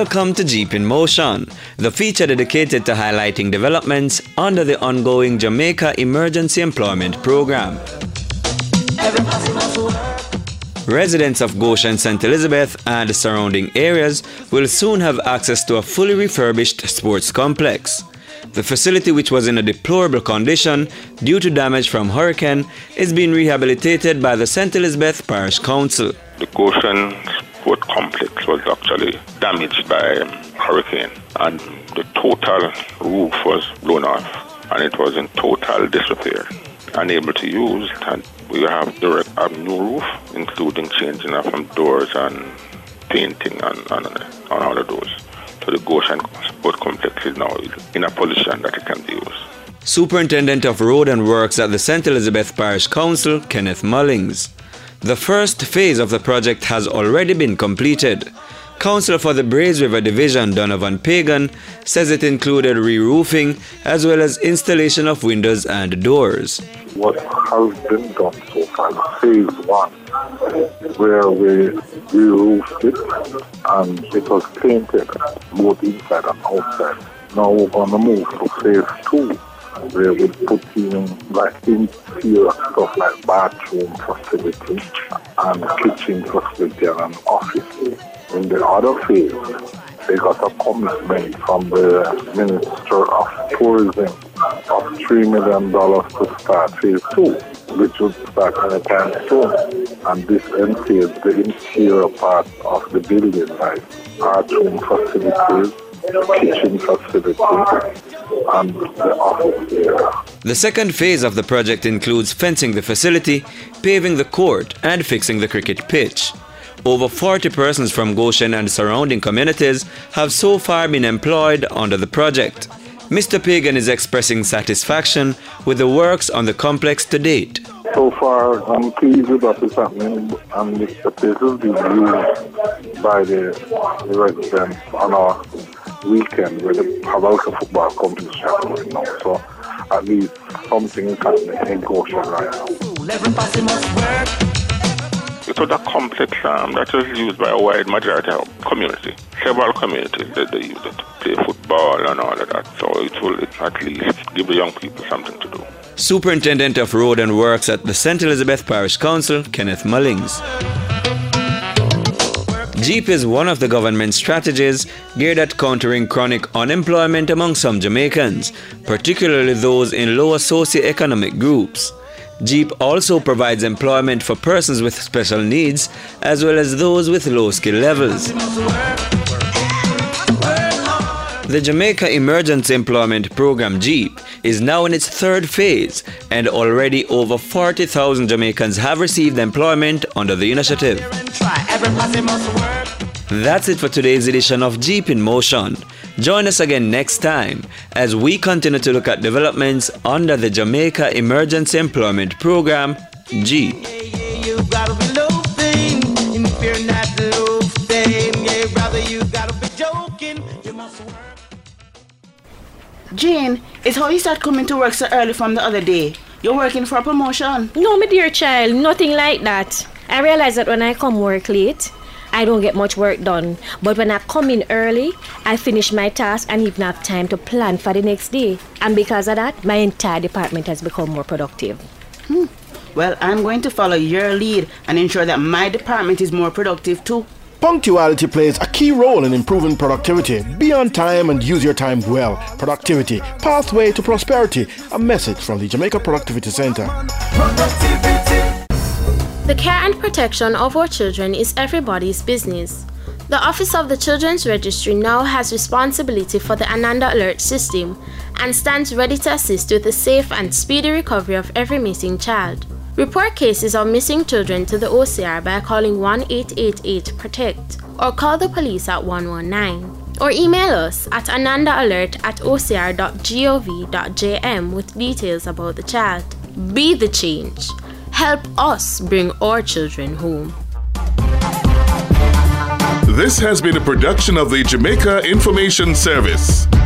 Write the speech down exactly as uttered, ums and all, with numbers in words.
Welcome to Jeep in Motion, the feature dedicated to highlighting developments under the ongoing Jamaica Emergency Employment Program. Residents of Goshen Saint Elizabeth and the surrounding areas will soon have access to a fully refurbished sports complex. The facility, which was in a deplorable condition due to damage from hurricane, is being rehabilitated by the Saint Elizabeth Parish Council. The Goshen Sport Complex was actually damaged by um, hurricane, and the total roof was blown off, and it was in total disrepair, unable to use. And we have direct a new roof, including changing of some doors and painting and, and, and all of those. So the Goshen Sport Complex is now in a position that it can be used. Superintendent of Road and Works at the Saint Elizabeth Parish Council, Kenneth Mullings. The first phase of the project has already been completed. Councillor for the Braes River Division, Donovan Pagan, says it included re-roofing as well as installation of windows and doors. What has been done so far is phase one, where we re-roofed it and it was painted both inside and outside. Now we're going to move to phase two, where we put in like interior stuff like bathroom facility and kitchen facility and an office. In the other phase, they got a commitment from the Minister of Tourism of three million dollars to start phase two, which would start anytime soon. And this entails the interior part of the building, like bathroom facilities, kitchen facility, and the office area. The second phase of the project includes fencing the facility, paving the court, and fixing the cricket pitch. Over forty persons from Goshen and surrounding communities have so far been employed under the project. Mister Pagan is expressing satisfaction with the works on the complex to date. So far, I'm pleased with what is happening, and the place is being used by the, the residents on our weekend where they have also football competition going now. So at least something is happening in Goshen right now. It was a complex um, that was used by a wide majority of community. Several communities that they use it to play football and all of that. So it will at least give the young people something to do. Superintendent of Road and Works at the Saint Elizabeth Parish Council, Kenneth Mullings. Jeep is one of the government's strategies geared at countering chronic unemployment among some Jamaicans, particularly those in lower socioeconomic groups. Jeep also provides employment for persons with special needs as well as those with low skill levels. The Jamaica Emergency Employment Program Jeep is now in its third phase, and already over forty thousand Jamaicans have received employment under the initiative. That's it for today's edition of Jeep in Motion. Join us again next time as we continue to look at developments under the Jamaica Emergency Employment Program, Jeep. Jane, it's how you start coming to work so early from the other day. You're working for a promotion. No, my dear child, nothing like that. I realize that when I come work late, I don't get much work done. But when I come in early, I finish my task and even have time to plan for the next day. And because of that, my entire department has become more productive. Hmm. Well, I'm going to follow your lead and ensure that my department is more productive too. Punctuality plays a key role in improving productivity. Be on time and use your time well. Productivity, pathway to prosperity. A message from the Jamaica Productivity Center. The care and protection of our children is everybody's business. The Office of the Children's Registry now has responsibility for the Ananda Alert system and stands ready to assist with the safe and speedy recovery of every missing child. Report cases of missing children to the O C R by calling one eight eight eight PROTECT or call the police at one one nine. Or email us at anandaalert at o c r dot gov dot j m with details about the child. Be the change. Help us bring our children home. This has been a production of the Jamaica Information Service.